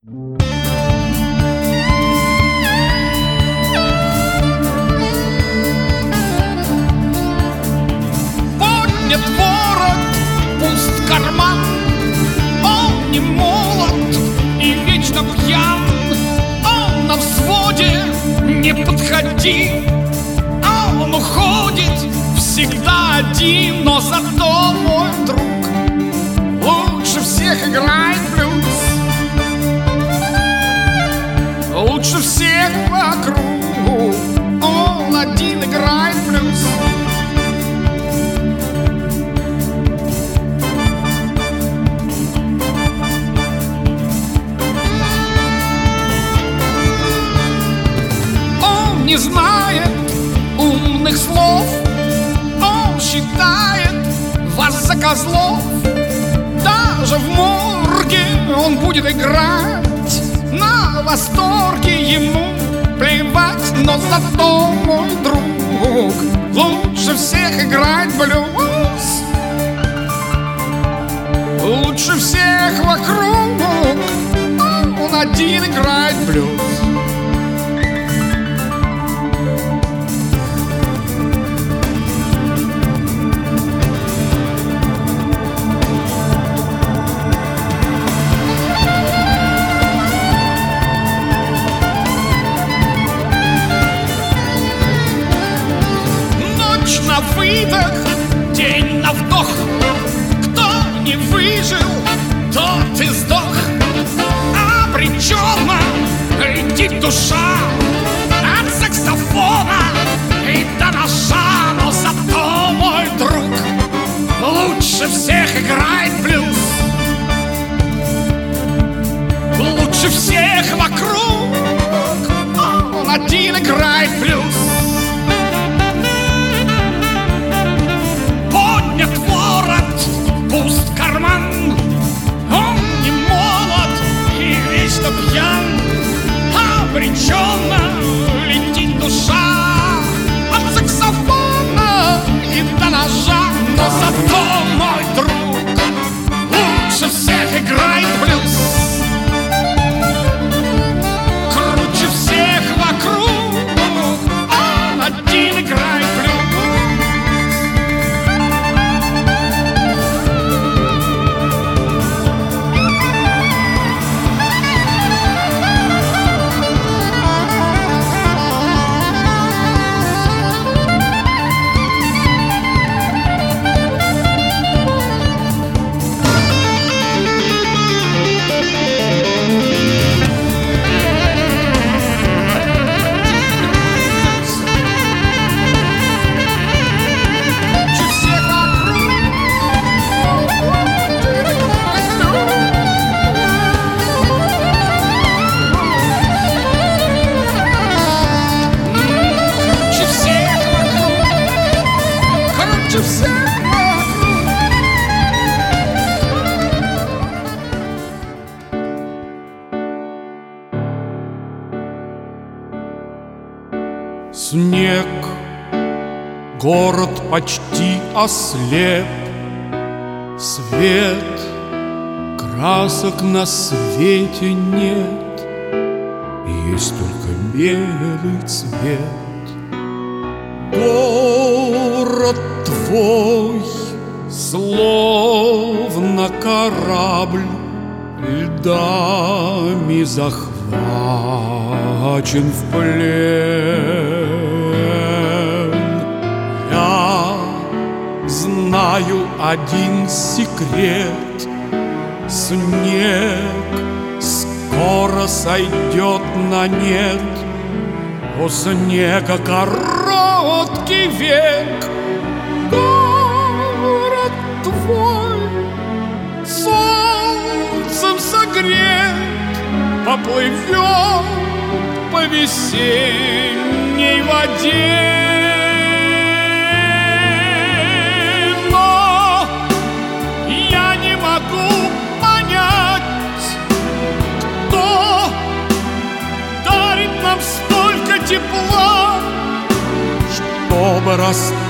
Поднят ворот, пуст карман, он не молод и вечно пьян. Он на взводе, не подходи, он уходит всегда один. Но зато мой друг лучше всех играет блюз, лучше всех вокруг. Он один играет блюз. Он не знает умных слов, он считает вас за козлов. Даже в морге он будет играть на восторге, ему плевать. Но зато мой друг лучше всех играет блюз, лучше всех вокруг. Он один играет блюз. На выдох, день на вдох. Кто не выжил, тот и сдох. Обреченно летит душа от саксофона и до ножа. Но зато мой друг лучше всех играет блюз, лучше всех вокруг. Он один играет блюз. Пуст карман, он не молод и вечно пьян. Обреченно летит душа от саксофона и до ножа. Но зато мой друг лучше всех играет блюз, круче всех вокруг. Он один играет блюз. Снег, город почти ослеп, свет, красок на свете нет, есть только белый цвет. Город твой словно корабль льдами захвачен в плен. Я знаю один секрет: снег скоро сойдет на нет. У снега короткий век. Город твой солнцем согрет, поплывет по весенней воде. Но я не могу понять, кто дарит нам столько тепла, чтобы расстаться